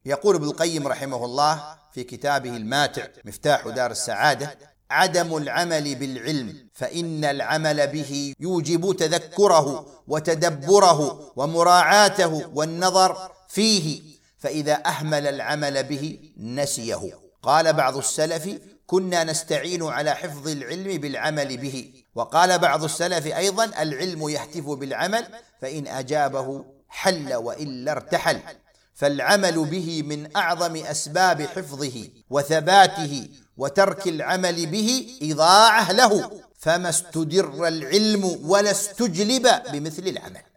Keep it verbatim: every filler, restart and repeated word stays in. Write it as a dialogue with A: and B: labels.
A: يقول ابن القيم رحمه الله في كتابه الماتع مفتاح دار السعادة: عدم العمل بالعلم فإن العمل به يوجب تذكره وتدبره ومراعاته والنظر فيه، فإذا أهمل العمل به نسيه. قال بعض السلف: كنا نستعين على حفظ العلم بالعمل به. وقال بعض السلف أيضا: العلم يهتف بالعمل، فإن أجابه حل وإلا ارتحل. فالعمل به من أعظم أسباب حفظه وثباته، وترك العمل به إضاعة له، فما استدر العلم ولا استجلب بمثل العمل.